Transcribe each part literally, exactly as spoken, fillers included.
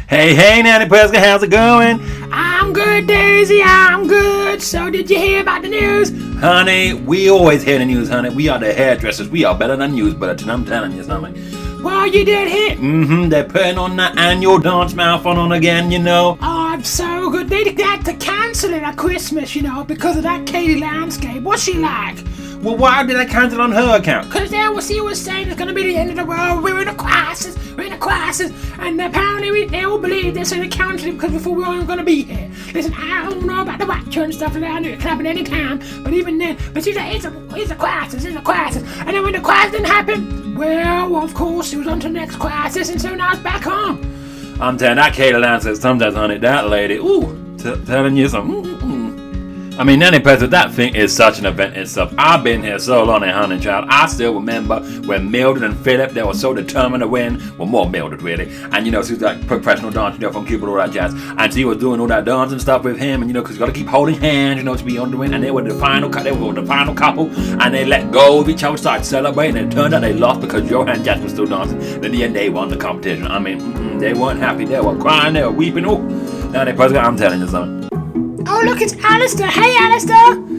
Hey, hey, Nanny Prescott, how's it going? I'm good, Daisy, I'm good. So did you hear about the news? Honey, we always hear the news, honey. We are the hairdressers. We are better than news bulletin. I'm telling you something. Well, you did hear? Mm-hmm, they're putting on that annual dance marathon on again, you know. Oh, I'm so good. They had to cancel it at Christmas, you know, because of that Katie Landscape. What's she like? Well, why did they cancel on her account? Because they was, she was saying it's going to be the end of the world. We're in a crisis. We're in a crisis. And apparently we, they all believe this in the country because before we weren't going to be here. Listen, I don't know about the Watcher and stuff like that. I know it can happen anytime. But even then, but she's like, it's a, it's a crisis. It's a crisis. And then when the crisis didn't happen, well, of course, it was on to the next crisis. And so now it's back home. I'm telling that Katie Landscape sometimes, honey, that lady, ooh, t- telling you something. Mm-mm. I mean, Nanny Prescott, that thing is such an event itself. I've been here so long, honey child. I still remember when Mildred and Philip, they were so determined to win. Well, more Mildred, really. And, you know, she was like professional dancer, you know, from Cuba, all that jazz. And she was doing all that dancing stuff with him. And, you know, because you got to keep holding hands, you know, to be on the win. And they were the final they were the final couple. And they let go of each other, started celebrating. And it turned out they lost because Johan Jett was still dancing. And in the end, they won the competition. I mean, mm-mm, they weren't happy. They were crying. They were weeping. Oh, Nanny Prescott, I'm telling you something. Oh, look, it's Alistair. Hey, Alistair.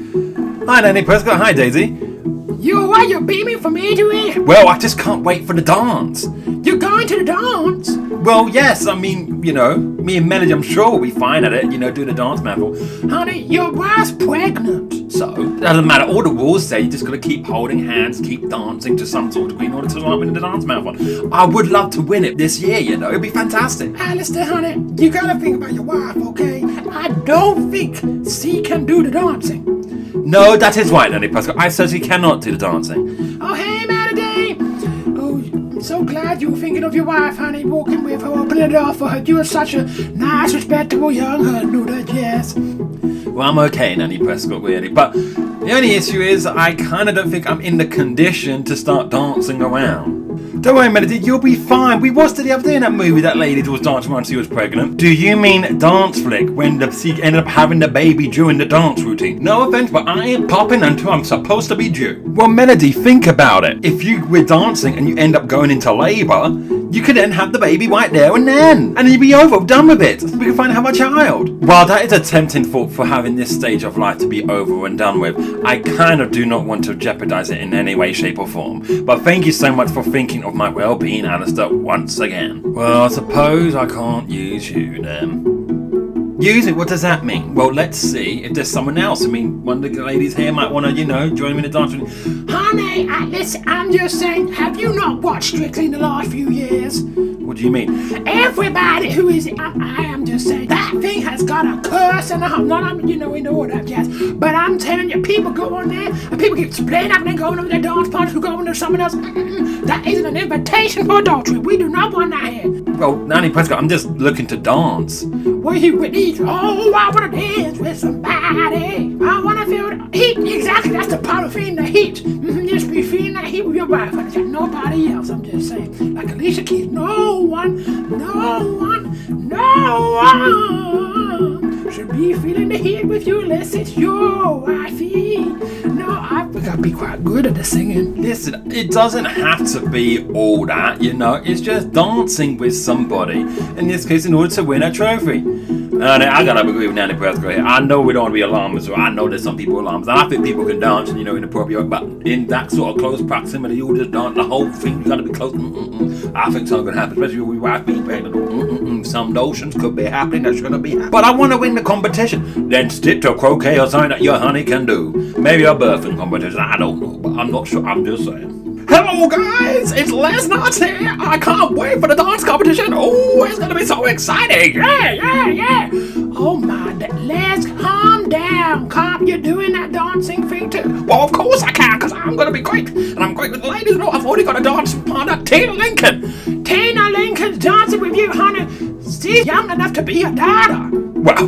Hi, Nanny Prescott. Hi, Daisy. You what? You're beaming from ear to ear? Well, I just can't wait for the dance. You're going to the dance? Well, yes. I mean, you know, me and Melody, I'm sure we'll be fine at it. You know, do the dance marathon. Honey, your wife's pregnant. So, it doesn't matter. All the rules say you just got to keep holding hands, keep dancing to some sort of degree in order to win the dance marathon. I would love to win it this year, you know. It'd be fantastic. Alistair, honey, you got to think about your wife, okay? I don't think she can do the dancing. No, that is right, Nanny Prescott. I certainly cannot do the dancing. Oh, hey, Melody. Oh, I'm so glad you were thinking of your wife, honey, walking with her, opening the door for her. You are such a nice, respectable young husband, that yes. Well, I'm okay, Nanny Prescott, really. But the only issue is I kind of don't think I'm in the condition to start dancing around. Don't worry, Melody, you'll be fine. We watched it the other day in that movie, that lady who was dancing when she was pregnant. Do you mean Dance Flick, when the she ended up having the baby during the dance routine? No offense, but I ain't popping until I'm supposed to be due. Well, Melody, think about it. If you were dancing and you end up going into labour, you could then have the baby right there and then. And then you'd be over, done with it. We can finally have a child. While that is a tempting thought for having this stage of life to be over and done with, I kind of do not want to jeopardise it in any way, shape or form. But thank you so much for thinking of my well-being, Alistair, once again. Well, I suppose I can't use you then. Use it? What does that mean? Well, let's see if there's someone else. I mean, one of the ladies here might want to, you know, join me in the dance. Honey, I, listen, I'm just saying, have you not watched Strictly in the last few years? What do you mean? Everybody who is, I, I am just saying, that thing has got a curse and a hum. Not, I'm, you know, in the order, yes. But I'm telling you, people go on there, and people get splaying up and then going over their dance parties who go over to someone else. Mm-mm. That isn't an invitation for adultery. We do not want that here. Well, Nanny Prescott, I'm just looking to dance. Well, you would need, oh, I want to dance with somebody. I want to feel the heat. Exactly, that's the power of feeling the heat. Mm-hmm. Just be feeling that heat with your wife. And nobody else, I'm just saying. Like Alicia Keys, no one, no one, no one should be feeling the heat with you unless it's your wifey. No, I've got to be quite good at the singing. Listen, it doesn't have to be all that, you know. It's just dancing with somebody. In this case, in order to win a trophy. And I gotta agree with Nanny Prescott here. I know we don't want to be alarmists, so I know there's some people alarmists. And I think people can dance, you know, inappropriate, but in that sort of close proximity, you just dance the whole thing. You gotta be close. Mm-mm-mm. I think something could happen, especially when we wife being pregnant. Mm-mm-mm. Some notions could be happening that shouldn't be happening. But I want to win the competition. Then stick to croquet or something that your honey can do. Maybe a birthing competition. I don't know, but I'm not sure. I'm just saying. Hello guys, it's Les Nuts here. I can't wait for the dance competition. Oh, it's gonna be so exciting. Yeah, yeah, yeah. Oh my, Les, calm down. Calm, you're doing that dancing thing too. Well, of course I can, because I'm gonna be great. And I'm great with the ladies. No, I've already got a dance partner, Tina Lincoln. Tina Lincoln's dancing with you, honey. She's young enough to be your daughter. Well,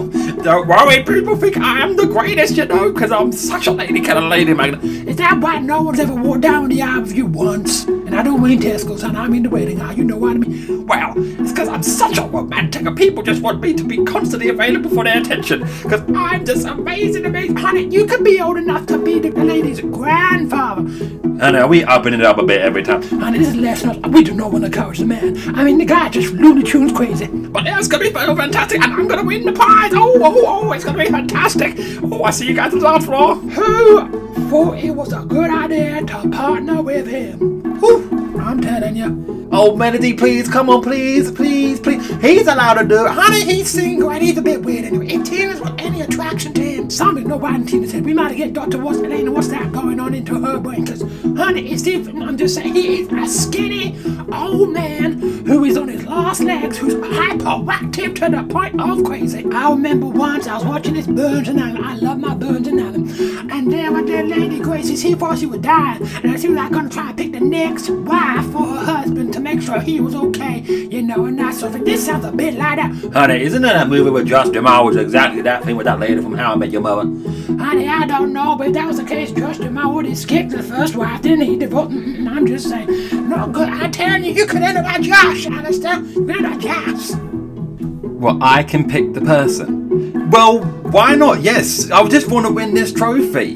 Don't worry, people think I am the greatest, you know, because I'm such a lady kind of lady magnet. Is that why no one's ever walked down the aisle with you once? And I don't mean Tesco's, and I mean the wedding aisle, you know what I mean? Well, it's because I'm such a romantic, and people just want me to be constantly available for their attention, because I'm just amazing, amazing. Honey, you could be old enough to be the lady's grandfather. I know, we upping it up a bit every time. Honey, this is less not. We do not want to encourage the man. I mean, the guy just Looney Tunes crazy. But it's going to be fantastic, and I'm going to win the prize. Oh, oh, oh, it's going to be fantastic. Oh, I see you guys on the dance floor. Who thought it was a good idea to partner with him? Whew, I'm telling you. Oh, Melody, please, come on, please, please, please. He's allowed to do it. Honey, he's single and he's a bit weird anyway. If Tina's got any attraction to him, something no one Tina said, we might get Doctor What's Elena, what's that going on into her brain? Because, honey, it's different. I'm just saying, he is a skinny old man who is on his last legs, who's hyperactive to the point of crazy. I remember once I was watching this Burns and Allen. I love my Burns and Allen. And there was that lady Gracie, he thought she was dying. And she was like going to try to pick the next wife for her husband to make sure he was okay, you know, and that sort of thing. This sounds a bit like that. Honey, isn't that that movie with Justin Marr was exactly that thing with that lady from How I Met Your Mother? Honey, I don't know, but if that was the case, Justin Marr would have skipped the first wife, didn't he? Divorced. I'm just saying. No good. I'm telling you, you could end up like Josh, Alistair. You could end up like Josh. Well, I can pick the person. Well, why not? Yes, I just want to win this trophy.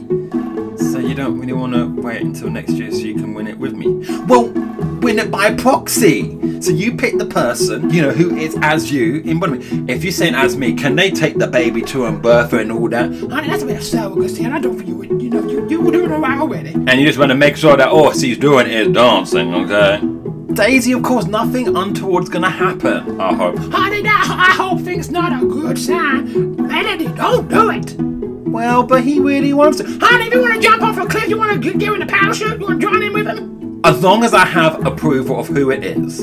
So you don't really want to wait until next year so you can win it with me? Well, win it by proxy. So you pick the person, you know, who is as you. In one minute. If you're saying as me, can they take the baby to and birth her and all that? Honey, that's a bit of surrogacy, and I don't think you would, you know, you, you were doing it right already. And you just want to make sure that all she's doing is dancing, okay? Daisy, of course, nothing untoward's gonna happen, I hope. Honey, that, I hope thing's not a good sign. Melody, don't do it. Well, but he really wants to. Honey, if you want to jump off a cliff, you want to give him the parachute, you want to join in with him? As long as I have approval of who it is.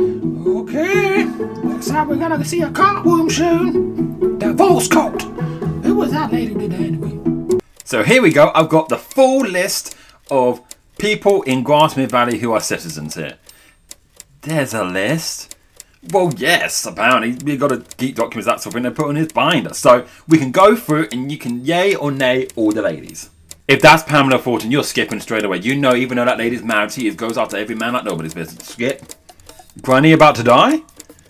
Okay. Looks like we're going to see a courtroom soon. Divorce court. Who was that lady who did that anyway? So here we go. I've got the full list of people in Grasmere Valley who are citizens here. There's a list. Well, yes, apparently we've got to keep documents, that sort of thing, they put on his binder. So we can go through and you can yay or nay all the ladies. If that's Pamela Fortin, you're skipping straight away. You know, even though that lady's married, she goes after every man like nobody's business. Skip. Granny about to die?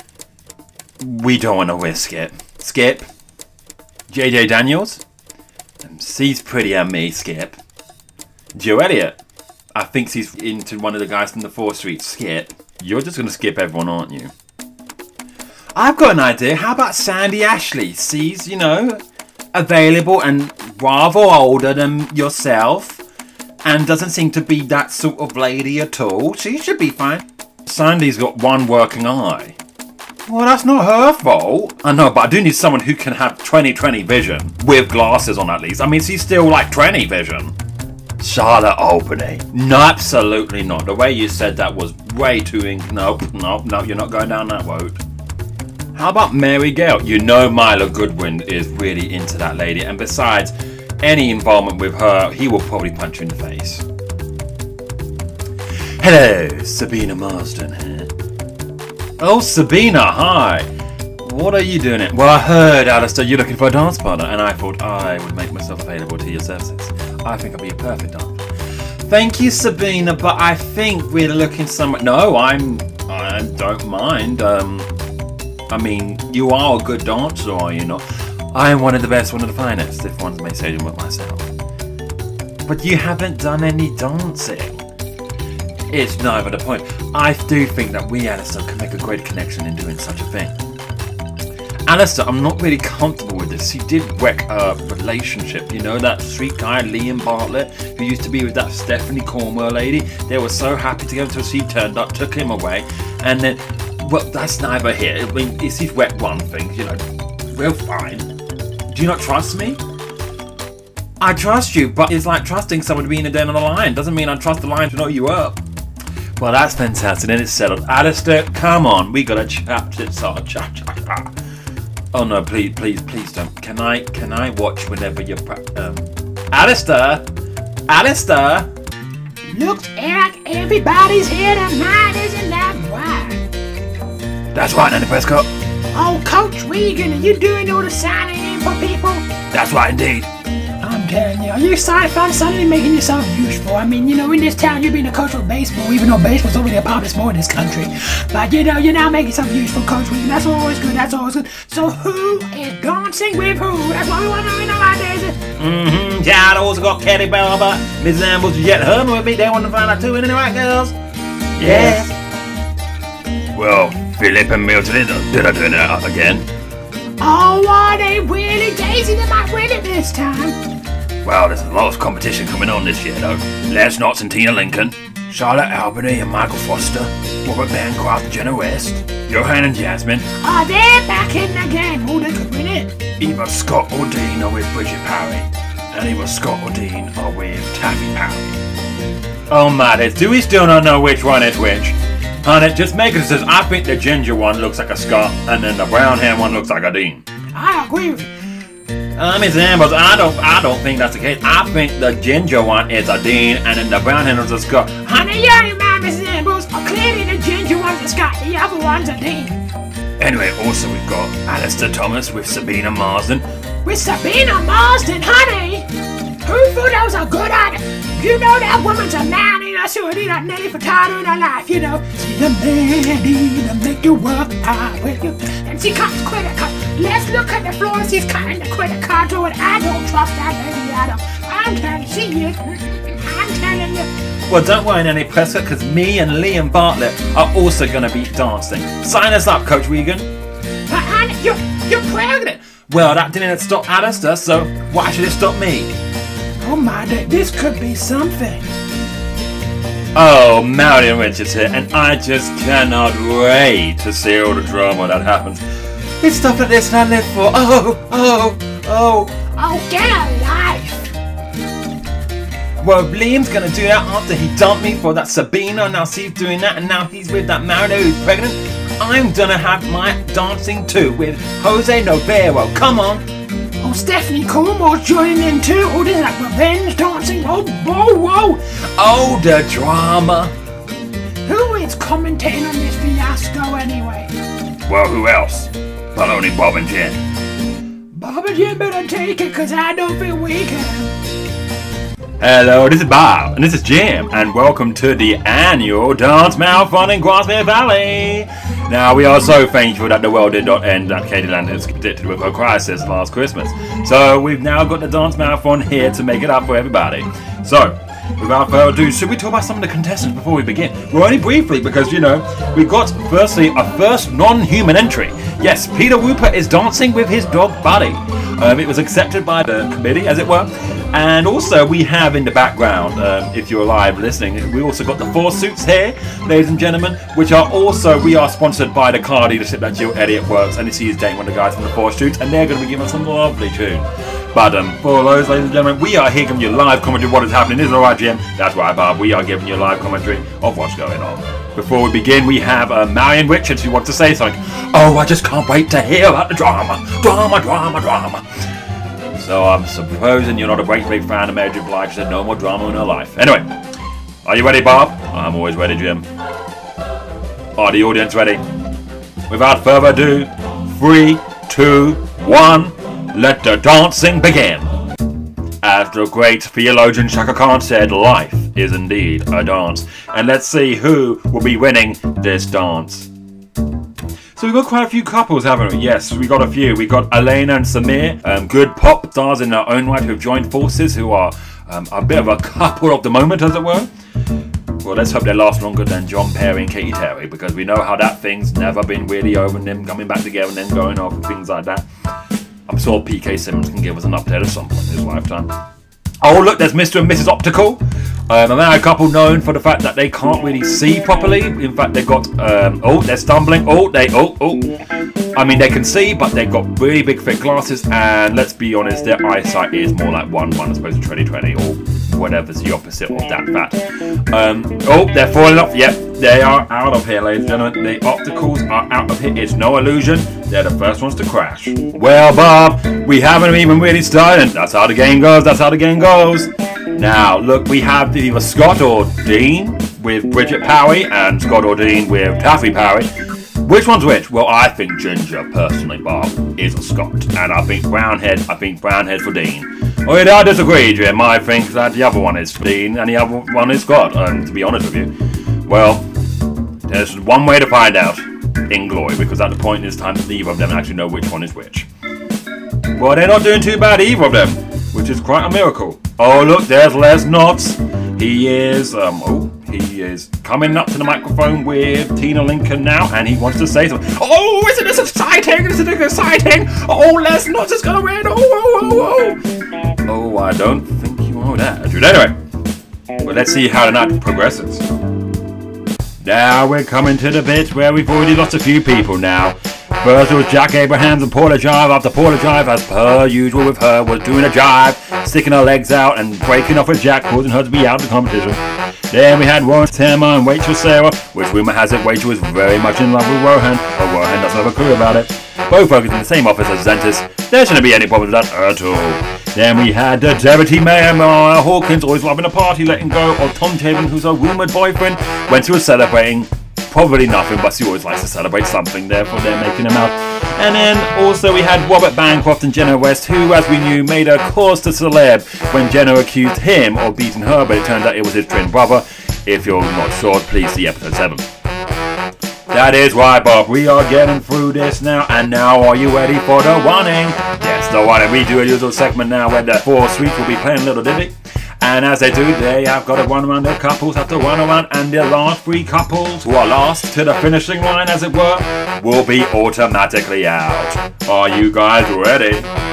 We don't want to risk it. Skip. J J Daniels? She's pretty on me, Skip. Joe Elliott? I think she's into one of the guys from the fourth Street. Skip. You're just going to skip everyone, aren't you? I've got an idea. How about Sandy Ashley? She's, you know, available and rather older than yourself and doesn't seem to be that sort of lady at all. She should be fine. Sandy's got one working eye. Well, that's not her fault. I know, but I do need someone who can have twenty twenty vision. With glasses on, at least. I mean, she's still like twenty vision. Charlotte Albany. No, absolutely not. The way you said that was way too ink. Nope, nope, no, you're not going down that road. How about Mary Gale? You know Milo Goodwin is really into that lady. And besides, any involvement with her, he will probably punch you in the face. Hello, Sabina Marsden here. Oh, Sabina, hi. What are you doing it? Well, I heard, Alistair, you're looking for a dance partner, and I thought I would make myself available to your services. I think I'll be a perfect dancer. Thank you, Sabina, but I think we're looking somewhere. No, I'm. I don't mind. Um, I mean, you are a good dancer, are you not? I am one of the best, one of the finest, if one may say so with myself. But you haven't done any dancing. It's neither the point. I do think that we, Alistair, can make a great connection in doing such a thing. Alistair, I'm not really comfortable with this. He did wreck a relationship. You know that street guy, Liam Bartlett, who used to be with that Stephanie Cornwell lady? They were so happy together until she turned up, took him away, and then, well, that's neither here. I mean, it's he's wrecked one thing, you know. We're fine. Do you not trust me? I trust you, but it's like trusting someone to be in a den of a lion. Doesn't mean I trust the lion to know you up. Well, that's fantastic, then it's settled. Alistair, come on, we got a chat, chat, chat, chat. Oh no, please, please, please don't. Can I, can I watch whenever you're, um... Alistair! Alistair! Looks like everybody's here tonight, isn't that right? That's right, Nanny Prescott. Oh, Coach Regan, are you doing all the signing in for people. That's right, indeed. I'm telling you, are you sci-fi suddenly making yourself useful? I mean, you know, in this town you've been a coach of baseball, even though baseball's already a popular sport in this country. But you know, you're now making yourself useful, Coach William. That's always good, that's always good. So who is dancing with who? That's what we want to know nowadays. Mm-hmm. Yeah, I also got Kelly Barber, Missus Ambrose, Jet Herman with me. They want to find out too, isn't it right, girls? Yes. Well, Philip and Milton, did I turn it up again? Oh, are they really? Daisy, they might win it this time. Well, there's a lot of competition coming on this year, though. Les Knotts and Tina Lincoln, Charlotte Albany and Michael Foster, Robert Bancroft and Jenna West, Johan and Jasmine. Oh, they're back in the game. Oh, they could win it. Either Scott or Dean are with Bridget Parry, and either Scott or Dean are with Taffy Parry. Oh, Maddie, do we still not know which one is which? Honey, just make it says I think the ginger one looks like a Scott, and then the brown hair one looks like a Dean. I agree with you. Uh, Miss Ambrose, I don't, I don't think that's the case. I think the ginger one is a Dean, and then the brown hair is a Scott. Honey, you're your man, Missus Ambrose. Oh, clearly the ginger one's a Scott, the other one's a Dean. Anyway, also we've got Alistair Thomas with Sabina Marsden. With Sabina Marsden, honey? Who thought that was a good idea? You know that woman's a man, and I sure need that Nelly Furtado in her life, you know. She's a man to make you work hard with you. And she cuts credit cards. Let's look at the floor, she's cutting the credit card to it. I don't trust that lady, I don't. I'm telling you, she is. I'm telling you. Well, don't worry, Nanny Prescott, because me and Liam Bartlett are also going to be dancing. Sign us up, Coach Regan. But honey, you're, you're pregnant. Well, that didn't stop Alistair, so why should it stop me? Oh my, this could be something. Oh, Marion Richards here, and I just cannot wait to see all the drama that happens. It's stuff like this that I live for. Oh, oh, oh. Oh, get a life. Well, Liam's gonna do that after he dumped me for that Sabina, and now she's doing that, and now he's with that Marino who's pregnant. I'm gonna have my dancing too with Jose Noguero. Come on. Oh, Stephanie Coolmore's joining in too. Oh, this is like revenge dancing. Oh, whoa, whoa. Oh, the drama. Who is commentating on this fiasco anyway? Well, who else? But only Bob and Jen. Bob and Jen better take it, because I don't think we can. Hello, this is Bob, and this is Jim, and welcome to the annual Dance Marathon in Grasmere Valley. Now, we are so thankful that the world did not end at Katieland is predicted with her crisis last Christmas. So, we've now got the Dance Marathon here to make it up for everybody. So, without further ado, should we talk about some of the contestants before we begin? Well, only briefly, because, you know, we've got, firstly, a first non-human entry. Yes, Peter Wooper is dancing with his dog Buddy. Um, it was accepted by the committee, as it were. And also, we have in the background, um, if you're live listening, we also got the four suits here, ladies and gentlemen, which are also, we are sponsored by the car dealership that Jill Elliott works, and he's dating one of the guys from the four suits, and they're going to be giving us some lovely tune. But um, for those, ladies and gentlemen, we are here giving you live commentary of what is happening. Isn't it right, Jim? That's right, Bob. We are giving you live commentary of what's going on. Before we begin, we have uh, Marion Richards who wants to say something. Oh, I just can't wait to hear about the drama. Drama, drama, drama. So I'm supposing you're not a great big fan of Mary J. Blige. Said no more drama in her life. Anyway, are you ready, Bob? I'm always ready, Jim. Are the audience ready? Without further ado, three, two, one, let the dancing begin. As the great theologian Shaka Khan said, life is indeed a dance. And let's see who will be winning this dance. So we've got quite a few couples, haven't we? Yes, we got a few. We got Elena and Samir, um, good pop stars in their own right who've joined forces, who are um, a bit of a couple of the moment, as it were. Well, let's hope they last longer than John Perry and Katy Terry, because we know how that thing's never been really over and them coming back together and then going off and things like that. I'm sure P K Simmons can give us an update at some point in his lifetime. Oh, look, there's Mister and Missus Optical. Um, a married couple known for the fact that they can't really see properly. In fact, they've got, um, oh, they're stumbling. Oh, they, oh, oh. I mean, they can see, but they've got really big, thick glasses. And let's be honest, their eyesight is more like one one as opposed to twenty twenty or whatever's the opposite of that fact. Um, oh, they're falling off. Yep, they are out of here, ladies and gentlemen. The Opticals are out of here. It's no illusion. They're the first ones to crash. Well, Bob, we haven't even really started. That's how the game goes. That's how the game goes. Now, look, we have either Scott or Dean with Bridget Parry and Scott or Dean with Taffy Parry. Which one's which? Well, I think Ginger, personally, Bob, is a Scot. And I think Brownhead, I think Brownhead for Dean. Oh, yeah, I disagree, Jim. I think that the other one is Dean and the other one is Scott. And to be honest with you, well, there's one way to find out. In glory, because at the point in this time, neither of them actually know which one is which. Well, they're not doing too bad, either of them, which is quite a miracle. Oh, look, there's Les Knotts. He is, um, oh, he is coming up to the microphone with Tina Lincoln now, and he wants to say something. Oh, isn't this exciting? Isn't it exciting? Oh, Les Knotts is gonna win. Oh, oh, oh, oh. Oh, I don't think you know that, Andrew. Anyway, well, let's see how the night progresses. Now we're coming to the bit where we've already lost a few people now. First it was Jack Abrahams and Paula Jive after Paula Jive, as per usual with her, was doing a jive, sticking her legs out and breaking off with Jack, causing her to be out of the competition. Then we had Warren Tamar and Rachel Sarah, which rumour has it Rachel was very much in love with Rohan, but Rohan doesn't have a clue about it. Both working in the same office as Zentis. There shouldn't be any problem with that at all. Then we had the Deputy Mayor Mariah Hawkins, always loving a party, letting go of Tom Taven, who's her rumoured boyfriend, when she was celebrating. Probably nothing, but she always likes to celebrate something, therefore they're making him out. And then also we had Robert Bancroft and Jenna West, who, as we knew, made a cause to celeb when Jenna accused him of beating her, but it turned out it was his twin brother. If you're not sure, please see episode seven. That is right, Bob. We are getting through this now, and now are you ready for the running? Yes, the running. We do a usual segment now where the four sweets will be playing Little Diddy. And as they do, they have got to run around. Their couples have to run around, and the last three couples who are last to the finishing line, as it were, will be automatically out. Are you guys ready?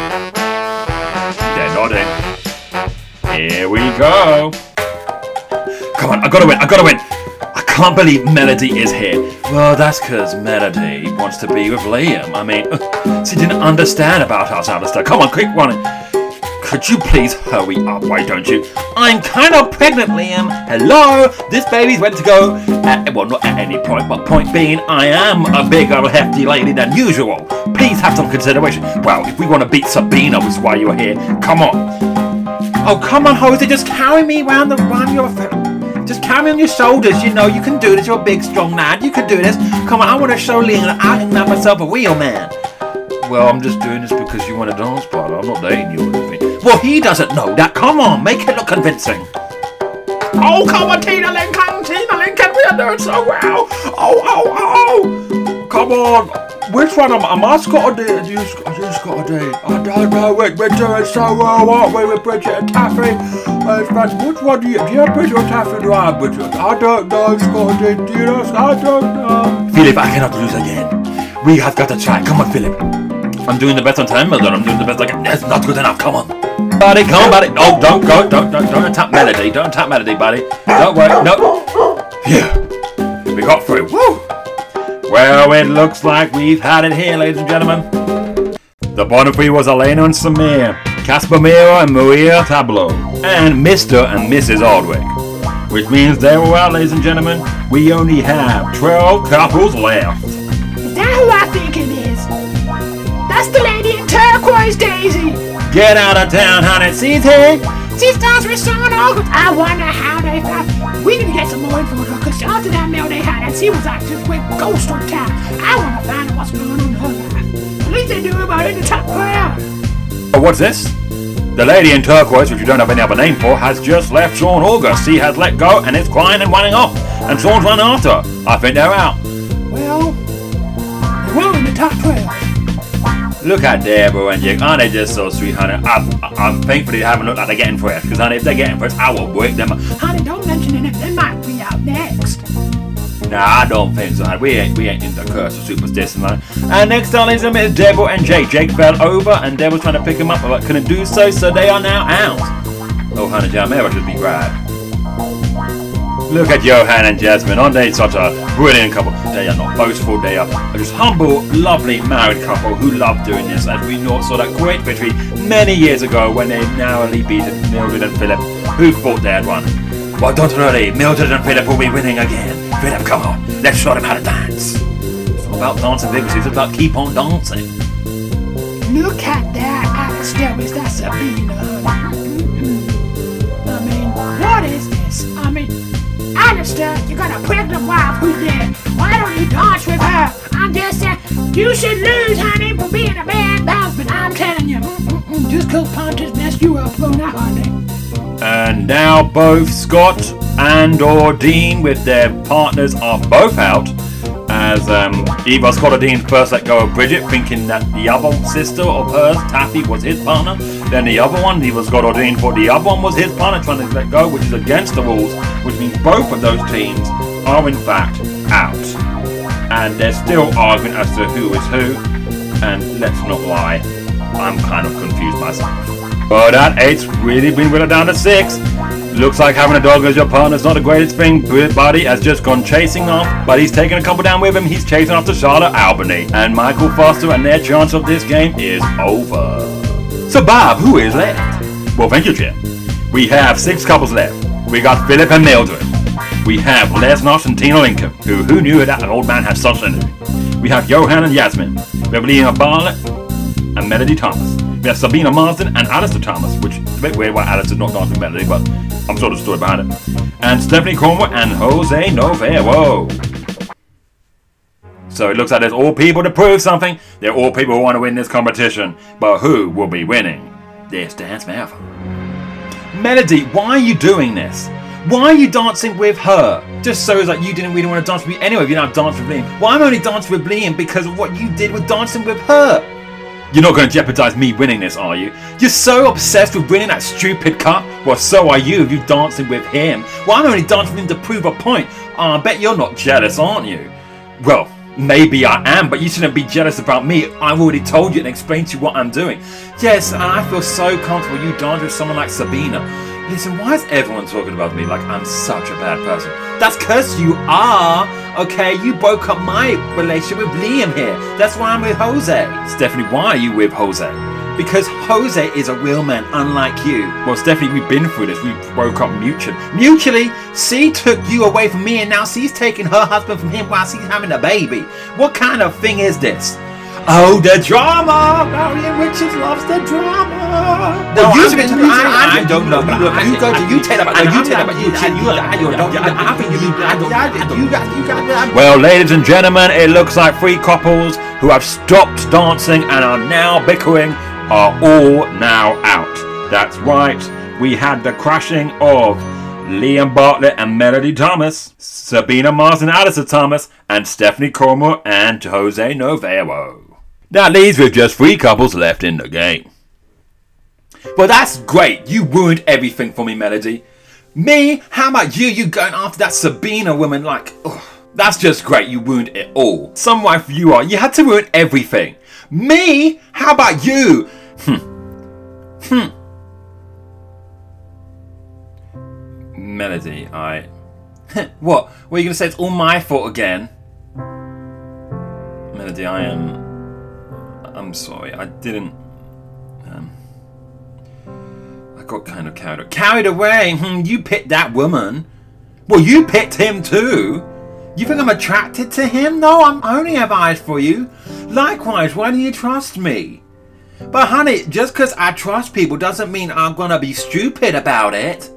They're nodding. Here we go. Come on, I gotta win, I gotta win. I can't believe Melody is here. Well, that's because Melody wants to be with Liam. I mean, she didn't understand about us, Alistair. Come on, quick running. Could you please hurry up, why don't you? I'm kind of pregnant, Liam. Hello? This baby's ready to go. At, well, not at any point, but point being, I am a bigger, hefty lady than usual. Please have some consideration. Well, if we want to beat Sabina, which is why you're here, come on. Oh, come on, Jose, just carry me around the run your... Just carry me on your shoulders, you know, you can do this. You're a big, strong lad. You can do this. Come on, I want to show Liam that I can make myself a real man. Well, I'm just doing this because you want to dance, brother. I'm not dating you or anything. Well, he doesn't know that. Come on, make it look convincing. Oh, come on, Tina Lincoln. Tina Lincoln, we are doing so well. Oh, oh, oh. Come on. Which one am, am I Scott or did you, you Scott or did? I don't know. We're, we're doing so well, aren't we, with Bridget and Taffy? Uh, which one do you, do you have Bridget or Taffy? Do I have Bridget? I don't know, Scott. Do you know? I don't know. Philip, I cannot lose again. We have got to try. Come on, Philip. I'm doing the best on time, Mildred. I'm doing the best I can. That's not good enough. Come on. Buddy, come on, buddy. Oh, don't go. Don't, don't, don't attack Melody. Don't attack Melody, buddy. Don't worry. No. Phew. We got through. Woo. Well, it looks like we've had it here, ladies and gentlemen. The bottom three was Elena and Samir, Casper Mira and Maria Tableau, and Mister and Missus Aldwick. Which means they were out, ladies and gentlemen. We only have twelve couples left. Is that who I think it is? That's the lady in turquoise, Daisy. Get out of town, honey. She's here. She starts with someone else. I wonder how they found. We need to get some more info because after that mail they had, and she was like just went ghost on town. I want to find out what's going on in her life. At least they do about it in the top crowd. Oh, what's this? The lady in turquoise, which you don't have any other name for, has just left Sean August. She has let go and is crying and running off. And Sean's running after her. I think they're out. Well, they were in the top twelve. Look at Deborah and Jake. Aren't they just so sweet, honey? I'm, I'm thankfully they haven't looked like they're getting fresh. Because, honey, if they're getting fresh, I will break them up. Honey, don't mention it. They might be out next. Nah, I don't think so, honey. We ain't, we ain't in the curse of superstition, honey. And next on is Deborah and Jake. Jake fell over and Deborah's trying to pick him up, but couldn't do so, so they are now out. Oh, honey, Jamera should be glad. Look at Johan and Jasmine. Aren't they such a brilliant couple? They are not boastful. They are just humble, lovely married couple who love doing this. And we know, saw that great victory many years ago when they narrowly beat Mildred and Philip, who thought they had won. Well, don't worry. Mildred and Philip will be winning again. Philip, come on. Let's show them how to dance. It's not about dancing vigorously. It's about keep on dancing. Look at that. Alistair, is that Sabina? Mm-hmm. I mean, what is this? I mean... Alistair, you got a pregnant wife who's dead. Why don't you dance with her? I'm just saying, you should lose, honey, for being a bad husband. I'm telling you, mm-mm-mm, just cause Pontus messed you up, go now, honey. And now both Scott and or Dean with their partners are both out. As um, Eva Scott or Dean first let go of Bridget, thinking that the other sister of hers, Taffy, was his partner. Then the other one, Eva Scott or Dean, thought the other one was his partner, trying to let go, which is against the rules, which means both of those teams are in fact out. And they're still arguing as to who is who. And let's not lie, I'm kind of confused myself. But at eight's really been whittled down to six. Looks like having a dog as your partner is not the greatest thing. Buddy has just gone chasing off, but he's taking a couple down with him. He's chasing after Charlotte Albany. And Michael Foster, and their chance of this game is over. So Bob, who is left? Well, thank you, Jim. We have six couples left. We got Philip and Mildred. We have Les Knox and Tina Lincoln, who who knew that an old man had such energy. We have Johan and Yasmin. We have Liam Bartlett and Melody Thomas. We have Sabina Marsden and Alistair Thomas, which is a bit weird why Alistair's not dancing Melody, but I'm sure the story behind it. And Stephanie Cornwell and Jose Novello. So it looks like there's all people to prove something. They're all people who want to win this competition. But who will be winning this dance marathon? Melody, why are you doing this? Why are you dancing with her? Just so it's like you didn't really want to dance with me anyway if you don't dance with Liam. Why am I only dancing with Liam because of what you did with dancing with her? You're not going to jeopardize me winning this, are you? You're so obsessed with winning that stupid cup? Well, so are you if you're dancing with him. Well, I'm only dancing with him to prove a point. Oh, I bet you're not jealous, aren't you? Well, maybe I am, but you shouldn't be jealous about me. I've already told you and explained to you what I'm doing. Yes, and I feel so comfortable you dance with someone like Sabina. Listen, why is everyone talking about me like I'm such a bad person? That's because you are. Okay, you broke up my relationship with Liam here. That's why I'm with Jose. Stephanie, why are you with Jose? Because Jose is a real man, unlike you. Well, Stephanie, we've been through this. We broke up mutually. Mutually? C took you away from me and now C's taking her husband from him while she's having a baby. What kind of thing is this? Oh, the drama! Marion Richards loves the drama. No, you I, I, I, I don't know. You, you go to you tell about you tell about you tell you you don't I think you you got you got. Well, ladies and gentlemen, it looks like three couples who have stopped dancing and are now bickering are all now out. That's right. We had the crashing of Liam Bartlett and Melody Thomas, Sabina Marsden and Alistair Thomas, and Stephanie Cornwell and Jose Novello. That leaves with just three couples left in the game. Well, that's great. You ruined everything for me, Melody. Me? How about you? You going after that Sabina woman like... Ugh. That's just great. You ruined it all. Some wife you are. You had to ruin everything. Me? How about you? Hmm. Hmm. Melody, I... What? What are you going to say? It's all my fault again? Melody, I am... I'm sorry. I didn't... Um... I got kind of carried away. Carried away? Hmm, you picked that woman. Well, you picked him too. You think I'm attracted to him? No, I'm, I only have eyes for you. Likewise, why do you trust me? But honey, just because I trust people doesn't mean I'm going to be stupid about it.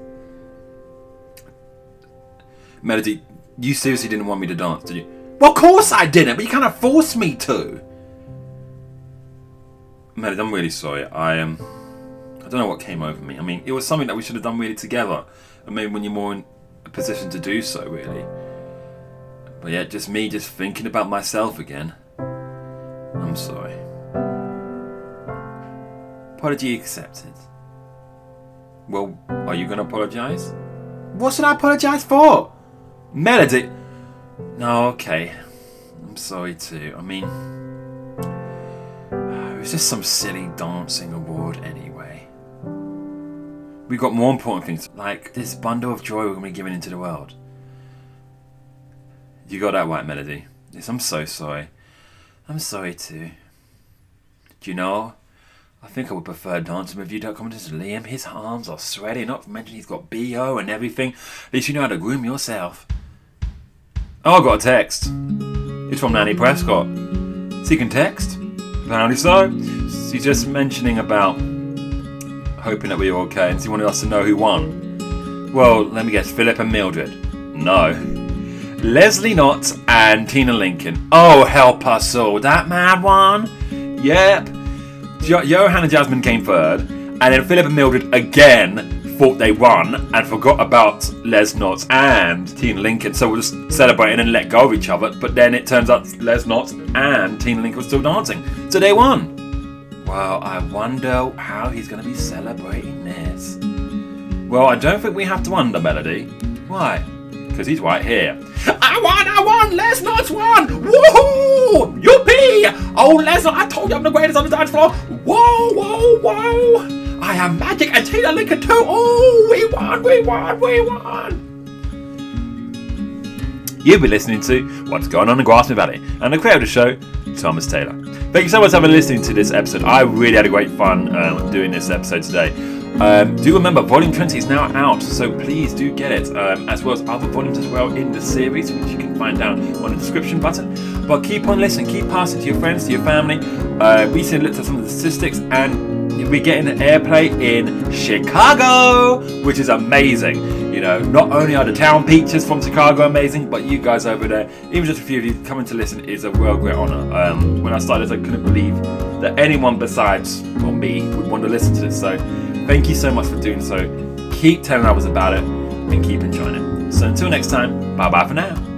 Melody, you seriously didn't want me to dance, did you? Well, of course I didn't, but you kind of forced me to. Melody, I'm really sorry. I am... Um, I don't know what came over me. I mean, it was something that we should have done really together. And maybe when you're more in a position to do so, really. But yeah, just me just thinking about myself again. I'm sorry. Apology accepted. Well, are you going to apologise? What should I apologise for? Melody. No, okay. I'm sorry too. I mean, it was just some silly dancing award anyway. We got more important things, like this bundle of joy we're going to be giving into the world. You got that right, Melody. Yes, I'm so sorry. I'm sorry too. Do you know, I think I would prefer dancing with you to come to Liam. His arms are sweaty, not to mention he's got B O and everything. At least you know how to groom yourself. Oh, I got a text. It's from Nanny Prescott. So you can text? Apparently so. She's just mentioning about hoping that we were okay, and she wanted us to know who won. Well, let me guess, Philip and Mildred. No. Leslie Knott and Tina Lincoln. Oh, help us all. That mad one? Yep. Jo- Johan and Jasmine came third, and then Philip and Mildred again thought they won and forgot about Les Knott and Tina Lincoln, so we're just celebrating and let go of each other. But then it turns out Les Knott and Tina Lincoln were still dancing, so they won. Well, I wonder how he's going to be celebrating this. Well, I don't think we have to wonder, Melody. Why? Because he's right here. I won! I won! Les Knott's won! Woohoo! Yippee! Oh, Les Knott, I told you I'm the greatest on the dance floor. Whoa, whoa, whoa! I am magic, and Tina Lincoln too. Oh, we won! We won! We won! You've been listening to What's Going On in Grassmere Valley, and the creator of the show, Thomas Taylor. Thank you so much for listening to this episode. I really had a great fun um, doing this episode today. Um, do remember, Volume twenty is now out, so please do get it, um, as well as other volumes as well in the series, which you can find down on the description button. But keep on listening, keep passing to your friends, to your family. Uh, recently looked at some of the statistics, and we're getting an airplay in Chicago, which is amazing. You know, not only are the town peaches from Chicago amazing, but you guys over there, even just a few of you coming to listen, is a real great honour. Um, when I started, I couldn't believe that anyone besides or me would want to listen to this. So thank you so much for doing so. Keep telling others about it and keep enjoying it. So until next time, bye bye for now.